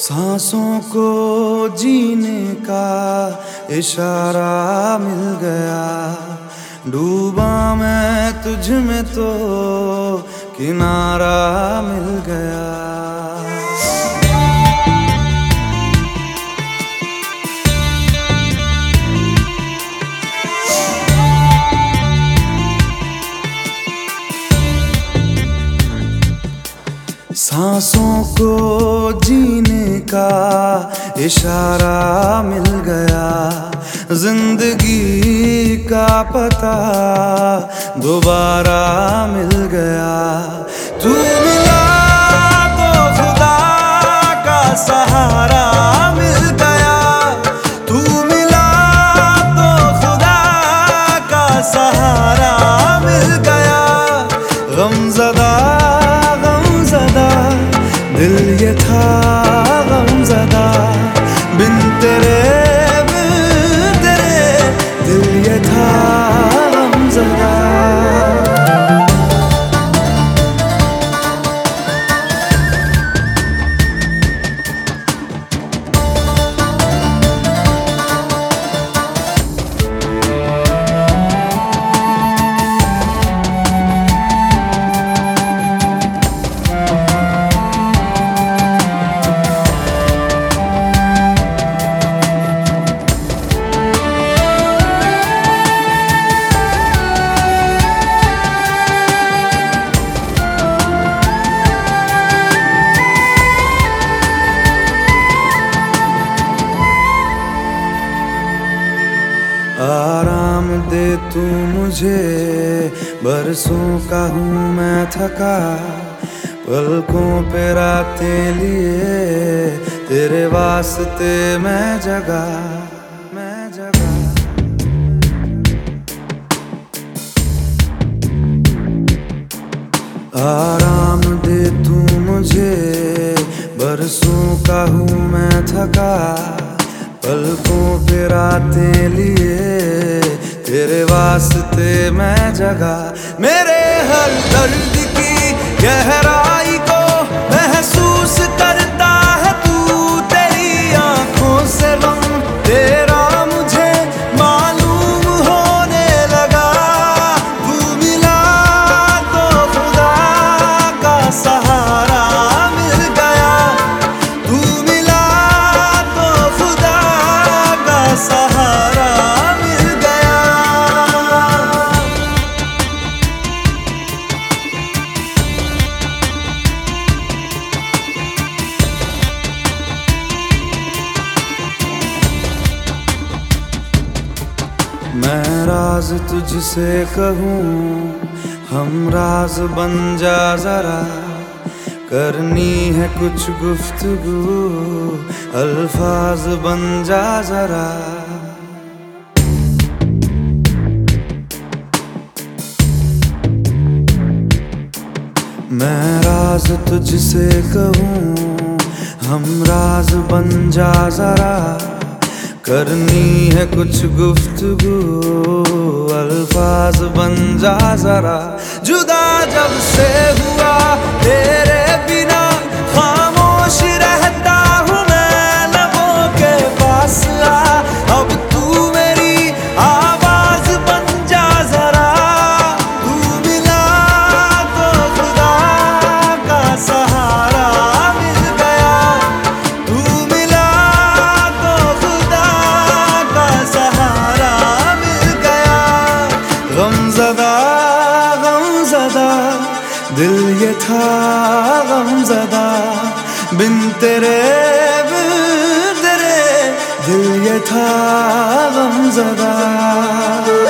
सांसों को जीने का इशारा मिल गया। डूबा मैं तुझ में तो किनारा मिल गया। सांसों को जीने का इशारा मिल गया। जिंदगी का पता दोबारा मिल गया। तू मिला तो खुदा का सहारा मिल गया। तू मिला तो खुदा का सहारा मिल गया। गमज़दा दिल ये था गमज़दा, बिन तेरे दिल ये था गमज़दा। आराम दे तू मुझे, बरसों का हूँ मैं थका। पलकों पे रातें लिए तेरे वास्ते मैं जगा। आराम दे तू मुझे, बरसों का हूँ मैं थका। पलकों पे रातें लिए तेरे वास्ते मैं जगा। मेरे हर दर्द की गहराई को महसूस करता है तू। तेरी आंखों से गम तेरा मुझे मालूम होने लगा। तू मिला तो खुदा का सहारा मिल गया। तू मिला तो खुदा का सहारा मिल गया। मैं राज तुझसे कहूँ, हम राज बन जा जरा। करनी है कुछ गुफ्तगू, अल्फाज बन जा जरा। मैं राज तुझसे कहूँ, हम राज बन जा जरा। करनी है कुछ गुफ्तगू, अल्फाज बन जा जरा। जुदा जब से हुआ तेरे बिना खामोश रहता हूँ मैं, लबों के पास आ अब तू मेरी आवाज बन जा जरा। तू मिला तो खुदा का सहारा मिल गया। तू मिला तो खुदा का सहारा मिल गया। गमज़दा गमज़दा दिल ये था गमज़दा, बिन तेरे दिल ये था गमज़दा।